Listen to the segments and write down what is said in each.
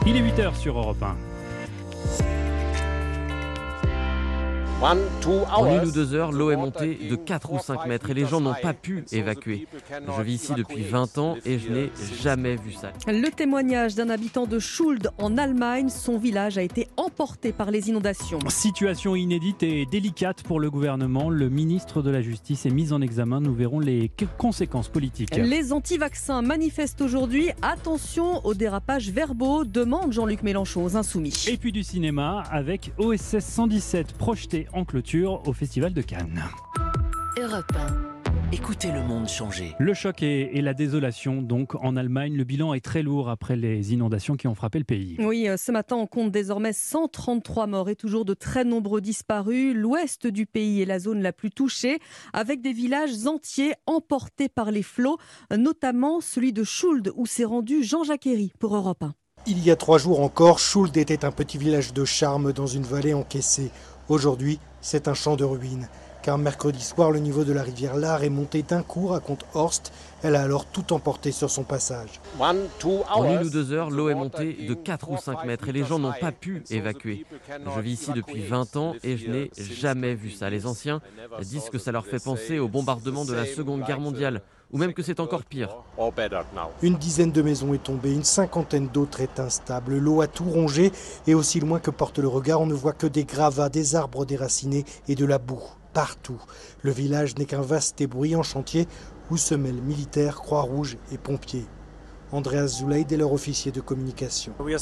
Il est 8h sur Europe 1. En 1 ou 2 heures, l'eau est montée de 4 ou 5 mètres et les gens n'ont pas pu évacuer. Je vis ici depuis 20 ans et je n'ai jamais vu ça. Le témoignage d'un habitant de Schuld en Allemagne, son village a été emporté par les inondations. Situation inédite et délicate pour le gouvernement. Le ministre de la Justice est mis en examen. Nous verrons les conséquences politiques. Les anti-vaccins manifestent aujourd'hui. Attention aux dérapages verbaux, demande Jean-Luc Mélenchon aux Insoumis. Et puis du cinéma avec OSS 117 projeté en clôture au Festival de Cannes. Europe 1. Écoutez le monde changer. Le choc et la désolation donc en Allemagne. Le bilan est très lourd après les inondations qui ont frappé le pays. Oui, ce matin on compte désormais 133 morts et toujours de très nombreux disparus. L'ouest du pays est la zone la plus touchée avec des villages entiers emportés par les flots, notamment celui de Schuld où s'est rendu Jean-Jacques Herry pour Europe 1. Il y a 3 jours encore, Schuld était un petit village de charme dans une vallée encaissée. Aujourd'hui, c'est un champ de ruines. Car mercredi soir, le niveau de la rivière Laar est monté d'un coup, raconte Horst. Elle a alors tout emporté sur son passage. En 1 ou 2 heures, l'eau est montée de 4 ou 5 mètres et les gens n'ont pas pu évacuer. Je vis ici depuis 20 ans et je n'ai jamais vu ça. Les anciens disent que ça leur fait penser au bombardement de la Seconde Guerre mondiale, ou même que c'est encore pire. Une dizaine de maisons est tombée, une cinquantaine d'autres est instable. L'eau a tout rongé et aussi loin que porte le regard, on ne voit que des gravats, des arbres déracinés et de la boue. Partout. Le village n'est qu'un vaste et bruyant chantier où se mêlent militaires, Croix-Rouge et pompiers. Andreas Zuleid est leur officier de communication. On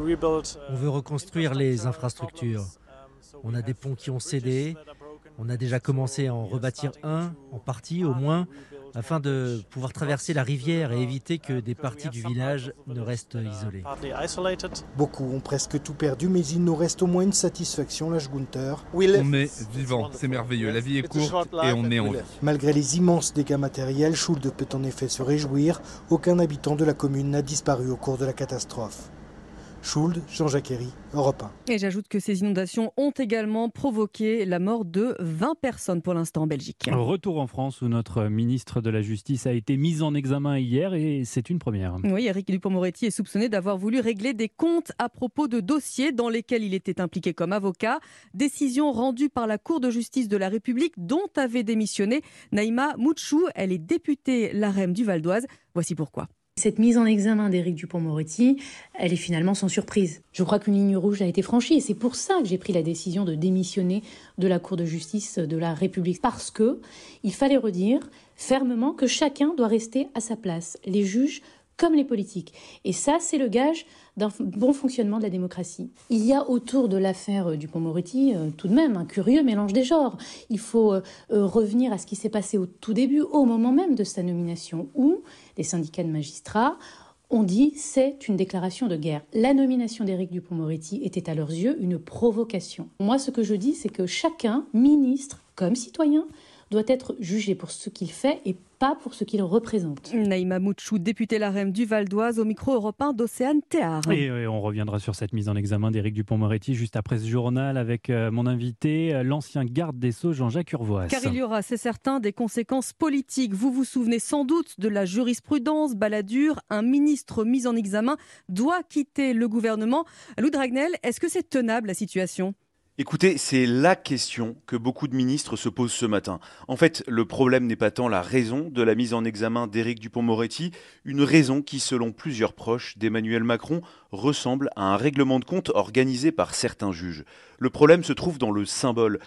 veut reconstruire les infrastructures. On a des ponts qui ont cédé. On a déjà commencé à en rebâtir un, en partie au moins, afin de pouvoir traverser la rivière et éviter que des parties du village ne restent isolées. Beaucoup ont presque tout perdu, mais il nous reste au moins une satisfaction, lâche Gunther. On est vivant, c'est merveilleux, la vie est courte et on est en vie. Malgré les immenses dégâts matériels, Schuld peut en effet se réjouir. Aucun habitant de la commune n'a disparu au cours de la catastrophe. Schuld, Jean-Jacques Herry, Europe 1. Et j'ajoute que ces inondations ont également provoqué la mort de 20 personnes pour l'instant en Belgique. Retour en France où notre ministre de la Justice a été mis en examen hier et c'est une première. Oui, Éric Dupond-Moretti est soupçonné d'avoir voulu régler des comptes à propos de dossiers dans lesquels il était impliqué comme avocat. Décision rendue par la Cour de justice de la République dont avait démissionné Naïma Moutchou. Elle est députée LaREM du Val d'Oise. Voici pourquoi. Cette mise en examen d'Éric Dupond-Moretti, elle est finalement sans surprise. Je crois qu'une ligne rouge a été franchie et c'est pour ça que j'ai pris la décision de démissionner de la Cour de justice de la République. Parce que il fallait redire fermement que chacun doit rester à sa place, les juges comme les politiques. Et ça, c'est le gage d'un bon fonctionnement de la démocratie. Il y a autour de l'affaire Dupond-Moretti tout de même un curieux mélange des genres. Il faut revenir à ce qui s'est passé au tout début, au moment même de sa nomination, où les syndicats de magistrats ont dit c'est une déclaration de guerre. La nomination d'Éric Dupond-Moretti était à leurs yeux une provocation. Moi, ce que je dis, c'est que chacun, ministre comme citoyen, doit être jugé pour ce qu'il fait et pas pour ce qu'il représente. Naïma Moutchou, députée LaREM du Val d'Oise, au micro européen d'Océane Théard. Et on reviendra sur cette mise en examen d'Éric Dupond-Moretti juste après ce journal avec mon invité, l'ancien garde des Sceaux, Jean-Jacques Urvoas. Car il y aura, c'est certain, des conséquences politiques. Vous vous souvenez sans doute de la jurisprudence Balladur. Un ministre mis en examen doit quitter le gouvernement. Lou Dragnel, est-ce que c'est tenable la situation ? Écoutez, c'est la question que beaucoup de ministres se posent ce matin. En fait, le problème n'est pas tant la raison de la mise en examen d'Éric Dupond-Moretti, une raison qui, selon plusieurs proches d'Emmanuel Macron, ressemble à un règlement de compte organisé par certains juges. Le problème se trouve dans le symbole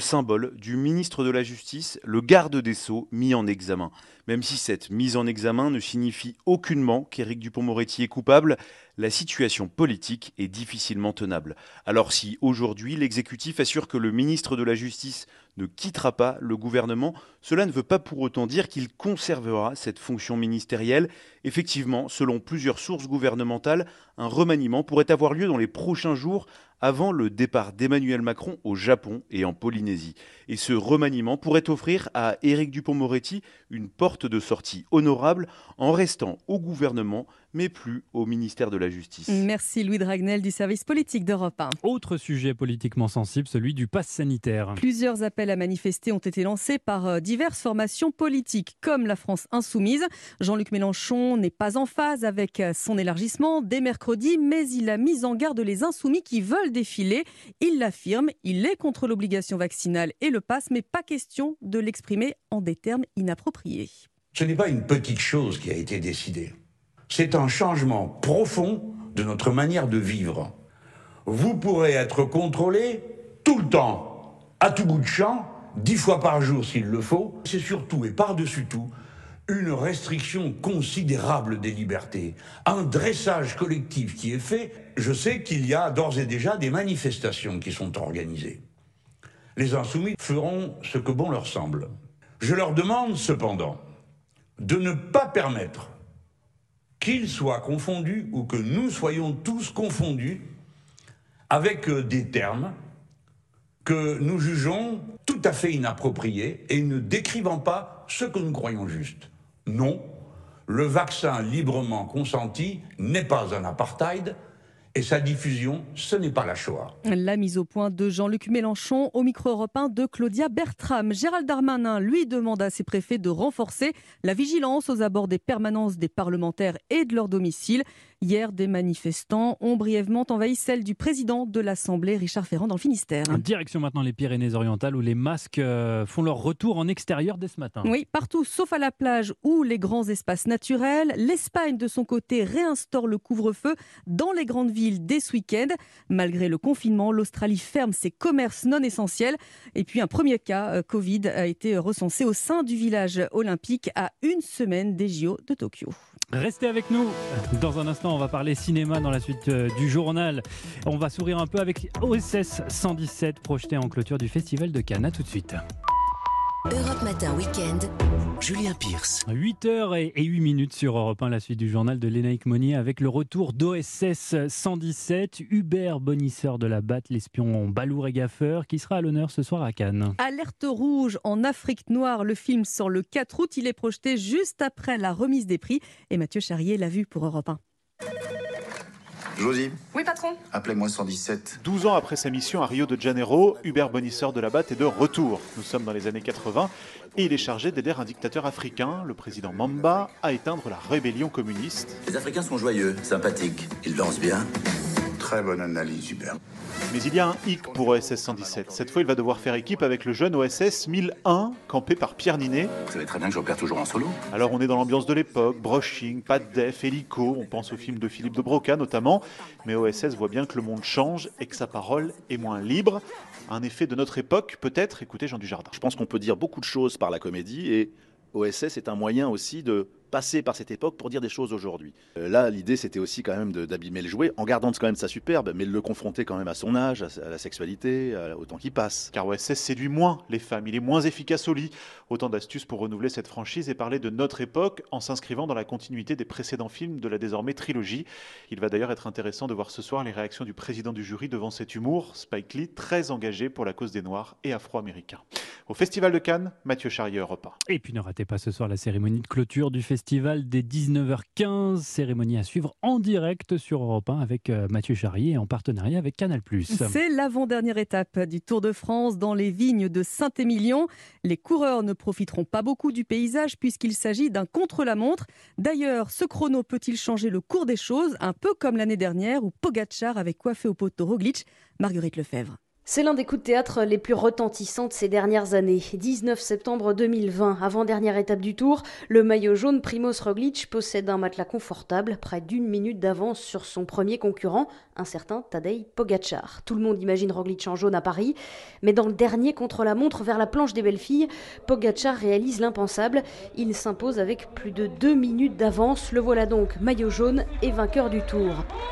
du ministre de la Justice, le garde des Sceaux, mis en examen. Même si cette mise en examen ne signifie aucunement qu'Éric Dupond-Moretti est coupable, la situation politique est difficilement tenable. Alors si aujourd'hui l'exécutif assure que le ministre de la Justice ne quittera pas le gouvernement, cela ne veut pas pour autant dire qu'il conservera cette fonction ministérielle. Effectivement, selon plusieurs sources gouvernementales, un remaniement pourrait avoir lieu dans les prochains jours avant le départ d'Emmanuel Macron au Japon et en Polynésie. Et ce remaniement pourrait offrir à Éric Dupond-Moretti une porte de sortie honorable en restant au gouvernement, mais plus au ministère de la Justice. Merci Louis Dragnel du service politique d'Europe 1. Autre sujet politiquement sensible, celui du pass sanitaire. Plusieurs appels à manifester ont été lancés par diverses formations politiques, comme la France Insoumise. Jean-Luc Mélenchon n'est pas en phase avec son élargissement dès mercredi, mais il a mis en garde les insoumis qui veulent défiler. Il l'affirme, il est contre l'obligation vaccinale et le pass, mais pas question de l'exprimer en des termes inappropriés. Ce n'est pas une petite chose qui a été décidée. C'est un changement profond de notre manière de vivre. Vous pourrez être contrôlé tout le temps, à tout bout de champ, 10 fois par jour s'il le faut. C'est surtout et par-dessus tout une restriction considérable des libertés, un dressage collectif qui est fait. Je sais qu'il y a d'ores et déjà des manifestations qui sont organisées. Les insoumis feront ce que bon leur semble. Je leur demande cependant de ne pas permettre qu'ils soient confondus ou que nous soyons tous confondus avec des termes que nous jugeons tout à fait inappropriés et ne décrivant pas ce que nous croyons juste. Non, le vaccin librement consenti n'est pas un apartheid et sa diffusion, ce n'est pas la Shoah. La mise au point de Jean-Luc Mélenchon au micro européen de Claudia Bertram. Gérald Darmanin, lui, demande à ses préfets de renforcer la vigilance aux abords des permanences des parlementaires et de leur domicile. Hier, des manifestants ont brièvement envahi celle du président de l'Assemblée, Richard Ferrand, dans le Finistère. Direction maintenant les Pyrénées-Orientales où les masques font leur retour en extérieur dès ce matin. Oui, partout sauf à la plage ou les grands espaces naturels. L'Espagne, de son côté, réinstaure le couvre-feu dans les grandes villes dès ce week-end. Malgré le confinement, l'Australie ferme ses commerces non essentiels. Et puis un premier cas Covid a été recensé au sein du village olympique à une semaine des JO de Tokyo. Restez avec nous. Dans un instant, on va parler cinéma dans la suite du journal. On va sourire un peu avec OSS 117 projeté en clôture du Festival de Cannes. À tout de suite. Europe Matin Week-end, Julien Pierce. 8h08 sur Europe 1, la suite du journal de Lénaïque Monnier avec le retour d'OSS 117, Hubert Bonisseur de la Batte, l'espion balourd et gaffeur, qui sera à l'honneur ce soir à Cannes. Alerte rouge en Afrique noire, le film sort le 4 août, il est projeté juste après la remise des prix et Mathieu Charrier l'a vu pour Europe 1. Josie. Oui, patron. Appelez-moi 117. 12 ans après sa mission à Rio de Janeiro, Hubert Bonisseur de la Batte est de retour. Nous sommes dans les années 80 et il est chargé d'aider un dictateur africain, le président Mamba, à éteindre la rébellion communiste. Les Africains sont joyeux, sympathiques. Ils dansent bien. Très bonne analyse, Hubert. Mais il y a un hic pour OSS 117. Cette fois, il va devoir faire équipe avec le jeune OSS 1001, campé par Pierre Ninet. Vous savez très bien que j'opère toujours en solo. Alors on est dans l'ambiance de l'époque, brushing, pas de def, hélico, on pense au film de Philippe de Broca notamment, mais OSS voit bien que le monde change et que sa parole est moins libre. Un effet de notre époque, peut-être. Écoutez Jean Dujardin. Je pense qu'on peut dire beaucoup de choses par la comédie et OSS est un moyen aussi de passer par cette époque pour dire des choses aujourd'hui. Là, l'idée, c'était aussi quand même d'abîmer le jouet, en gardant quand même sa superbe, mais de le confronter quand même à son âge, à la sexualité, au temps qui passe. Car OSS séduit moins les femmes, il est moins efficace au lit. Autant d'astuces pour renouveler cette franchise et parler de notre époque en s'inscrivant dans la continuité des précédents films de la désormais trilogie. Il va d'ailleurs être intéressant de voir ce soir les réactions du président du jury devant cet humour, Spike Lee, très engagé pour la cause des Noirs et Afro-Américains. Au Festival de Cannes, Mathieu Charrier, Europe 1. Et puis ne ratez pas ce soir la cérémonie de clôture du festival dès 19h15. Cérémonie à suivre en direct sur Europe 1 avec Mathieu Charrier en partenariat avec Canal+. C'est l'avant-dernière étape du Tour de France dans les vignes de Saint-Émilion. Les coureurs ne profiteront pas beaucoup du paysage puisqu'il s'agit d'un contre-la-montre. D'ailleurs, ce chrono peut-il changer le cours des choses, un peu comme l'année dernière où Pogačar avait coiffé au poteau Roglič. Marguerite Lefebvre. C'est l'un des coups de théâtre les plus retentissants de ces dernières années. 19 septembre 2020, avant-dernière étape du Tour, le maillot jaune Primož Roglič possède un matelas confortable, près d'une minute d'avance sur son premier concurrent, un certain Tadej Pogačar. Tout le monde imagine Roglič en jaune à Paris, mais dans le dernier contre-la-montre vers la planche des belles filles, Pogačar réalise l'impensable. Il s'impose avec plus de 2 minutes d'avance. Le voilà donc maillot jaune et vainqueur du Tour.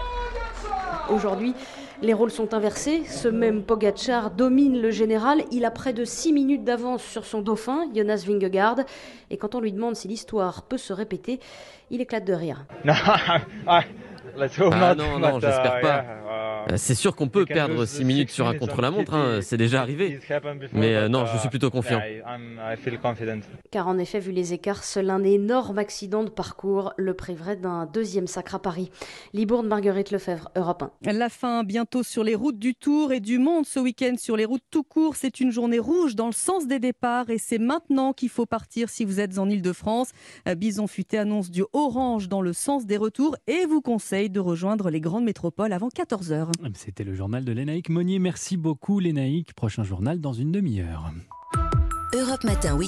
Aujourd'hui, les rôles sont inversés. Ce même Pogačar domine le général. Il a près de 6 minutes d'avance sur son dauphin, Jonas Vingegaard. Et quand on lui demande si l'histoire peut se répéter, il éclate de rire. Non, j'espère pas. C'est sûr qu'on peut perdre 6 minutes sur un contre-la-montre, c'est déjà arrivé. Mais non, je suis plutôt confiant. Car en effet, vu les écarts, seul un énorme accident de parcours le priverait d'un deuxième sacre à Paris. Libourne, Marguerite Lefebvre, Europe 1. La fin bientôt sur les routes du Tour et du monde ce week-end sur les routes tout court. C'est une journée rouge dans le sens des départs et c'est maintenant qu'il faut partir si vous êtes en Ile-de-France. Bison Futé annonce du orange dans le sens des retours et vous conseille de rejoindre les grandes métropoles avant 14h. C'était le journal de Lénaïque Monnier. Merci beaucoup Lénaïque. Prochain journal dans une demi-heure. Europe Matin